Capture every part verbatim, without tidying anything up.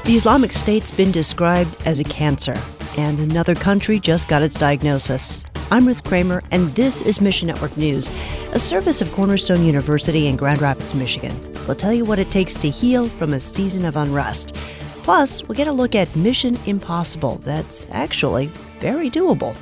The Islamic State's been described as a cancer, and another country just got its diagnosis. I'm Ruth Kramer, and this is Mission Network News, a service of Cornerstone University in Grand Rapids, Michigan. We'll tell you what it takes to heal from a season of unrest. Plus, we'll get a look at Mission Impossible that's actually very doable.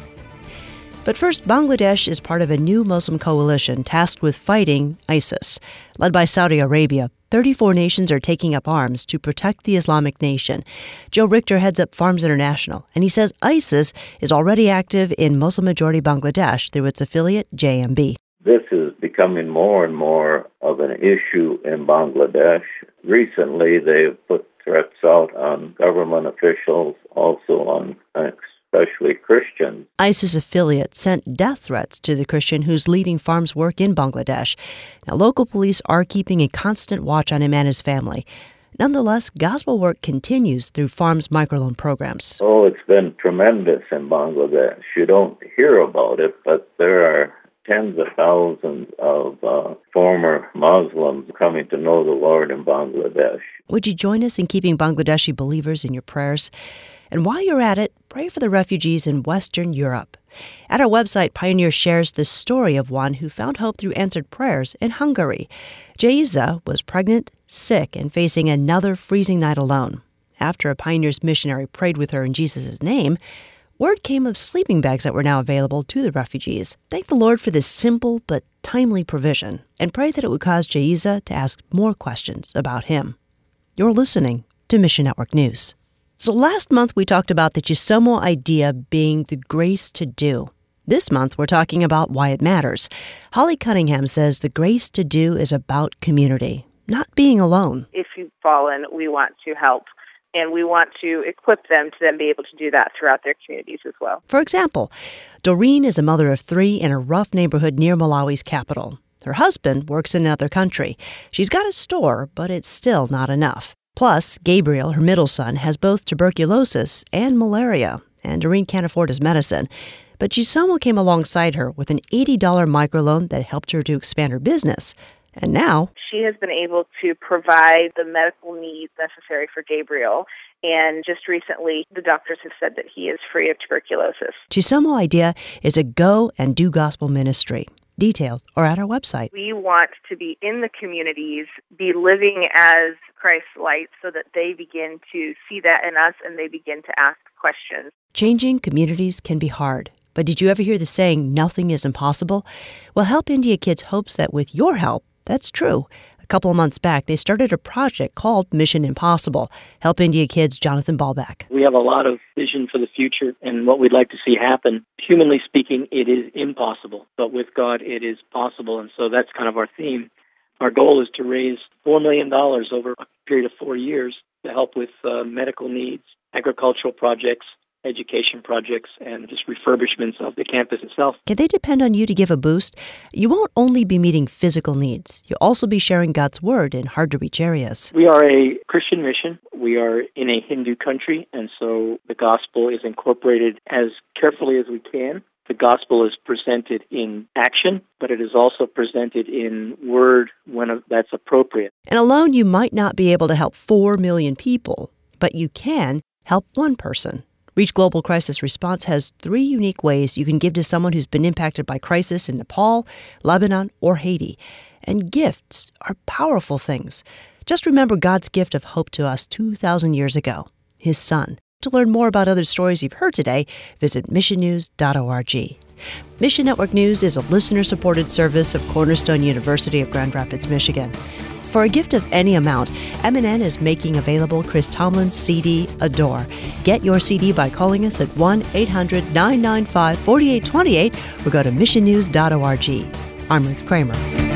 But first, Bangladesh is part of a new Muslim coalition tasked with fighting ISIS. Led by Saudi Arabia, thirty-four nations are taking up arms to protect the Islamic nation. Joe Richter heads up Farms International, and he says ISIS is already active in Muslim-majority Bangladesh through its affiliate J M B. This is becoming more and more of an issue in Bangladesh. Recently, they've put threats out on government officials, also on especially Christians. ISIS affiliate sent death threats to the Christian who's leading farms work in Bangladesh. Now, local police are keeping a constant watch on him and his family. Nonetheless, gospel work continues through Farms microloan programs. Oh, it's been tremendous in Bangladesh. You don't hear about it, but there are tens of thousands of uh, former Muslims coming to know the Lord in Bangladesh. Would you join us in keeping Bangladeshi believers in your prayers? And while you're at it, pray for the refugees in Western Europe. At our website, Pioneer shares the story of one who found hope through answered prayers in Hungary. Jaiza was pregnant, sick, and facing another freezing night alone. After a Pioneer's missionary prayed with her in Jesus' name, word came of sleeping bags that were now available to the refugees. Thank the Lord for this simple but timely provision, and pray that it would cause Jaiza to ask more questions about him. You're listening to Mission Network News. So last month we talked about the Chisomo idea being the grace to do. This month we're talking about why it matters. Holly Cunningham says the grace to do is about community, not being alone. If you've fallen, we want to help, and we want to equip them to then be able to do that throughout their communities as well. For example, Doreen is a mother of three in a rough neighborhood near Malawi's capital. Her husband works in another country. She's got a store, but it's still not enough. Plus, Gabriel, her middle son, has both tuberculosis and malaria, and Doreen can't afford his medicine. But Chisomo came alongside her with an eighty dollars microloan that helped her to expand her business. And now she has been able to provide the medical needs necessary for Gabriel. And just recently, the doctors have said that he is free of tuberculosis. Chisomo Idea is a go and do gospel ministry. Details are at our website. We want to be in the communities, be living as Christ's light so that they begin to see that in us and they begin to ask questions. Changing communities can be hard. But did you ever hear the saying, nothing is impossible? Well, Help India Kids hopes that with your help, that's true. A couple of months back, they started a project called Mission Impossible. Help India Kids' Jonathan Ballback. We have a lot of vision for the future and what we'd like to see happen. Humanly speaking, it is impossible, but with God, it is possible. And so that's kind of our theme. Our goal is to raise four million dollars over a period of four years to help with uh, medical needs, agricultural projects, education projects, and just refurbishments of the campus itself. Can they depend on you to give a boost? You won't only be meeting physical needs. You'll also be sharing God's Word in hard-to-reach areas. We are a Christian mission. We are in a Hindu country, and so the gospel is incorporated as carefully as we can. The gospel is presented in action, but it is also presented in word when that's appropriate. And alone, you might not be able to help four million people, but you can help one person. Reach Global Crisis Response has three unique ways you can give to someone who's been impacted by crisis in Nepal, Lebanon, or Haiti. And gifts are powerful things. Just remember God's gift of hope to us two thousand years ago, His Son. To learn more about other stories you've heard today, visit mission news dot org. Mission Network News is a listener-supported service of Cornerstone University of Grand Rapids, Michigan. For a gift of any amount, M and N is making available Chris Tomlin's C D, Adore. Get your C D by calling us at one eight hundred nine nine five four eight two eight or go to mission news dot org. I'm Ruth Kramer.